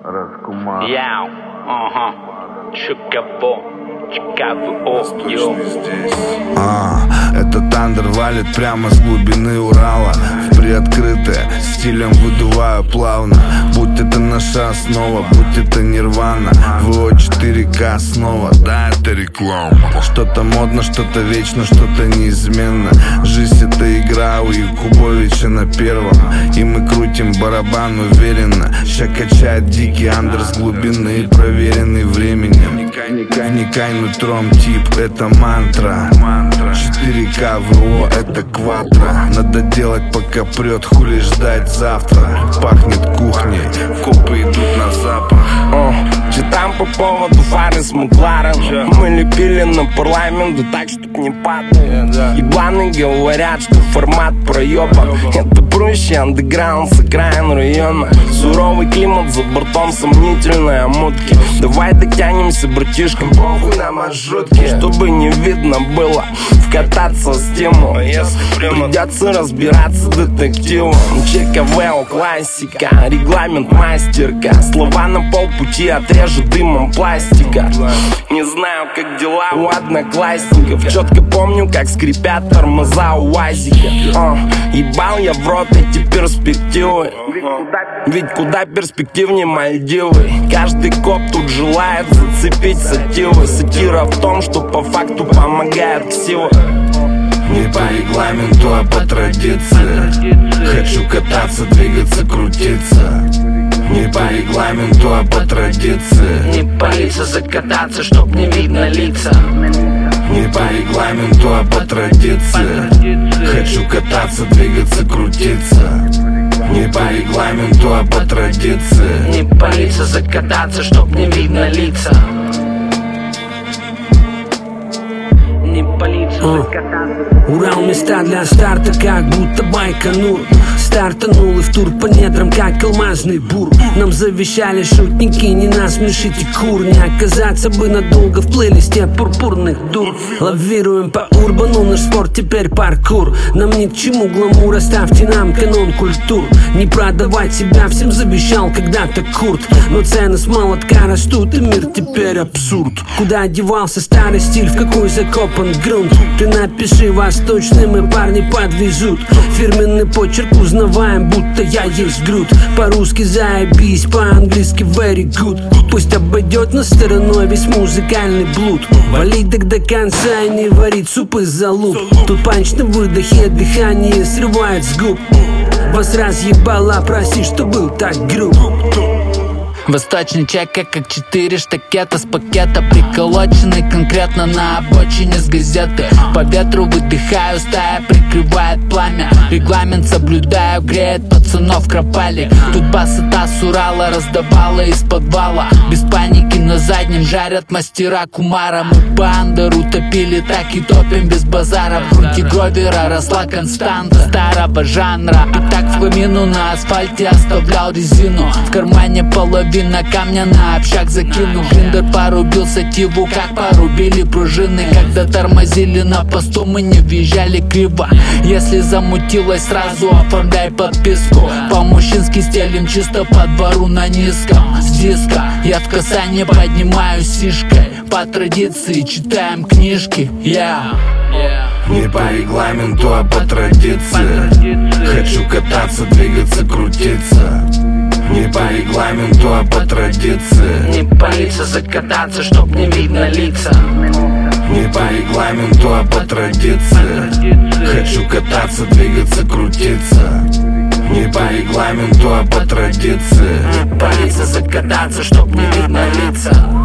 Раскумар. Яу, ага, ЧКВО, йоу. Этот андер валит прямо с глубины Урала в приоткрытое, стилем выдуваю плавно. Будь это наша основа, будь это Нирвана, ВО 4К снова, да, это реклама. Что-то модно, что-то вечно, что-то неизменно. Жизнь это игра у Якубовича на первом, и мы крутим барабан уверенно. Ща качает дикий андер с глубины, проверенный временем. Вникай нутром, тип, это мантра. 4К ВО, это квадро. Надо делать пока прет, хули ждать завтра. Пахнет кухней, копы идут на запах. Читаем по поводу фары с Макларен. Мы лепили на парламент, да так, чтоб не падает. Ебланы говорят, что формат проеба. Это проще андеграунд с окраин района. Суровый климат, за бортом сомнительные мутки. Давай дотянемся, братишка, похуй на маршрутке. Чтобы не видно было вкататься с тему, придется разбираться детективом. ЧКВО классика, регламент мастерка. Слова на полпути отрежу дымом пластика. Не знаю, как дела у одноклассников. Четко помню, как скрипят тормоза у УАЗика. Ебал я в рот эти перспективы. Ведь куда перспективнее Мальдивы. Каждый коп тут желает зацепить сативы. Сатира в том, что по факту помогает ксива. Не по регламенту, а по традиции. Хочу кататься, двигаться, крутиться. Не по регламенту, а по традиции. Не палиться, закататься, чтоб не видно лица. Не по регламенту, а по традиции. Хочу кататься, двигаться, крутиться. Не по регламенту, а по традиции. Не палиться, закататься, чтоб не видно лица. Не палиться, закататься. Урал места для старта, как будто Байконур. Стартанул и в тур по недрам, как алмазный бур. Нам завещали шутники, не насмешите кур. Не оказаться бы надолго в плейлисте пурпурных дур. Лавируем по урбану, наш спорт теперь паркур. Нам ни к чему гламур, оставьте нам канон культур. Не продавать себя всем завещал когда-то Курт. Но цены с молотка растут, и мир теперь абсурд. Куда девался старый стиль, в какой закопан грунт? Ты напиши восточный, мы парни подвезут. Фирменный почерк узнаваем, будто я есть Грут. По-русски заебись, по-английски very good. Пусть обойдет нас стороной весь музыкальный блуд. Валить так до конца и не варить суп из-за луп. Тут панч на выдохе, дыхание срывает с губ. Вас разъебала, прости, что был так груб. Восточный чека, как 4 штакета с пакета, приколоченный конкретно на обочине с газеты. По ветру выдыхаю, стая прикрывает пламя. Регламент соблюдаю, греет пацанов кропалик. Тут басота с Урала раздавала из подвала. Без паники на заднем жарят мастера кумара. Мы по андеру топили, так и топим без базара. В груди Гровера росла константа старого жанра. И так в хламину на асфальте оставлял резину. В кармане половина камня на общак закинул. Гриндер порубил сативу, как порубили пружины. Когда тормозили на посту, мы не въезжали криво. Если замутилось, сразу оформляй подписку. По-мужчински стелим чисто по двору на низком. С диска я в касание поднимаю сишкой. По традиции читаем книжки. Не по регламенту, а по традиции. Хочу кататься, двигаться, крутиться. Не по регламенту, а по традиции. Не палиться, закататься, чтоб не видно лица. Не по регламенту, а по традиции. Хочу кататься, двигаться, крутиться. Не по регламенту, а по традиции. Не палиться, закататься, чтоб не видно лица.